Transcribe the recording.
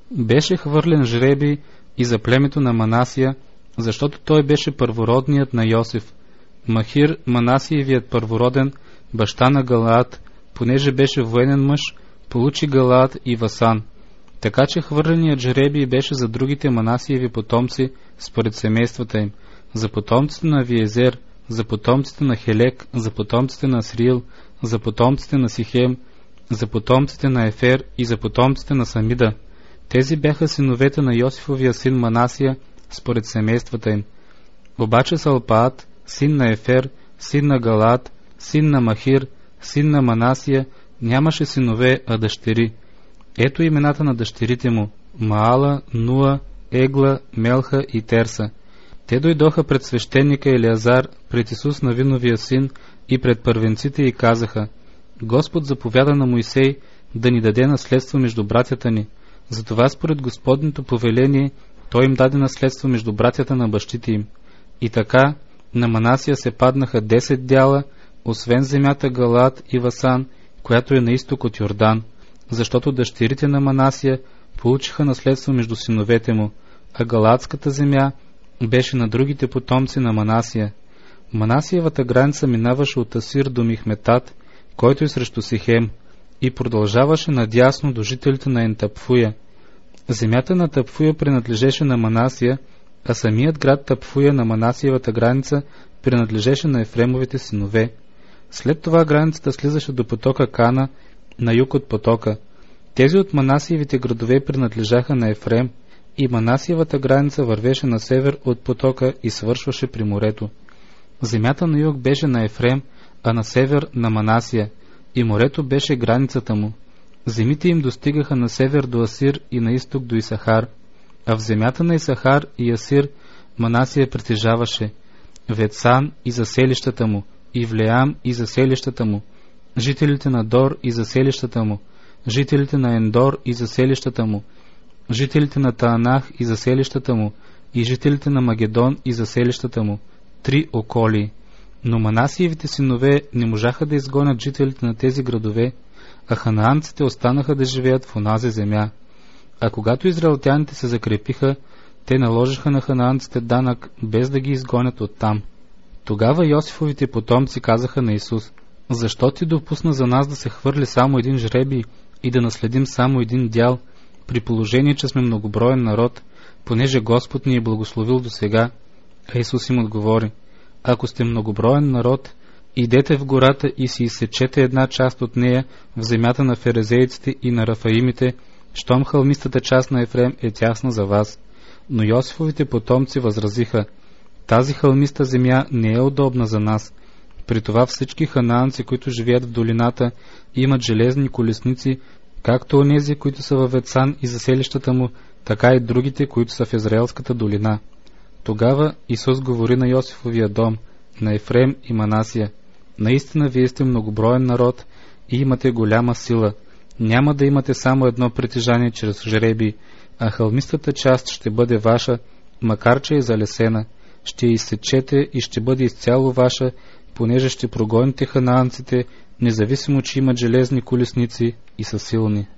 Беше хвърлен жребий и за племето на Манасия, защото той беше първородният на Йосиф. Махир, Манасиевият първороден, баща на Галаад, понеже беше военен мъж, получи Галаад и Васан. Така че хвърленият жребий беше за другите Манасиеви потомци според семействата им, за потомците на Авиезер, за потомците на Хелек, за потомците на Асриил, за потомците на Сихем, за потомците на Ефер и за потомците на Самида. Тези бяха синовете на Йосифовия син Манасия според семействата им. Обаче Салпаат, син на Ефер, син на Галаад, син на Махир, син на Манасия, нямаше синове, а дъщери. Ето имената на дъщерите му: Маала, Нуа, Егла, Мелха и Терса. Те дойдоха пред свещеника Елиазар, пред Исус Навиновия син и пред първенците и казаха: Господ заповяда на Моисей да ни даде наследство между братята ни. Затова според Господното повеление той им даде наследство между братята на бащите им. И така на Манасия се паднаха 10 дяла, освен земята Галаад и Васан, която е на изток от Йордан, защото дъщерите на Манасия получиха наследство между синовете му, а Галаадската земя беше на другите потомци на Манасия. Манасиевата граница минаваше от Асир до Михметат, който е срещу Сихем, и продължаваше надясно до жителите на Ентапфуя. Земята на Тапфуя принадлежеше на Манасия, а самият град Тапфуя на Манасиевата граница принадлежеше на Ефремовите синове. След това границата слизаше до потока Кана, на юг от потока. Тези от Манасиевите градове принадлежаха на Ефрем, и Манасиевата граница вървеше на север от потока и свършваше при морето. Земята на юг беше на Ефрем, а на север на Манасия, и морето беше границата му. Земите им достигаха на север до Асир и на изток до Исахар, а в земята на Исахар и Асир Манасия притежаваше Ветсан и заселищата му, и Влеам и заселищата му, жителите на Дор и заселищата му, жителите на Ендор и заселищата му, жителите на Таанах и заселищата му, и жителите на Магедон и заселищата му, 3 околии. Но Манасиевите синове не можаха да изгонят жителите на тези градове, а ханаанците останаха да живеят в онази земя. А когато израелтяните се закрепиха, те наложиха на ханаанците данък, без да ги изгонят оттам. Тогава Йосифовите потомци казаха на Исус: Защо ти допусна за нас да се хвърли само един жребий и да наследим само един дял, при положение, че сме многоброен народ, понеже Господ ни е благословил досега? А Исус им отговори: Ако сте многоброен народ, идете в гората и си изсечете една част от нея в земята на ферезейците и на рафаимите, щом хълмистата част на Ефрем е тясна за вас. Но Йосифовите потомци възразиха: Тази хълмиста земя не е удобна за нас. При това всички ханаанци, които живеят в долината, имат железни колесници, както онези, които са във Ветсан и заселищата му, така и другите, които са в Израелската долина. Тогава Исус говори на Йосифовия дом, на Ефрем и Манасия: Наистина вие сте многоброен народ и имате голяма сила. Няма да имате само едно притежание чрез жребий, а хълмистата част ще бъде ваша, макар че е залесена. Ще я изсечете и ще бъде изцяло ваша, понеже ще прогоните ханаанците, независимо че имат железни колесници и са силни.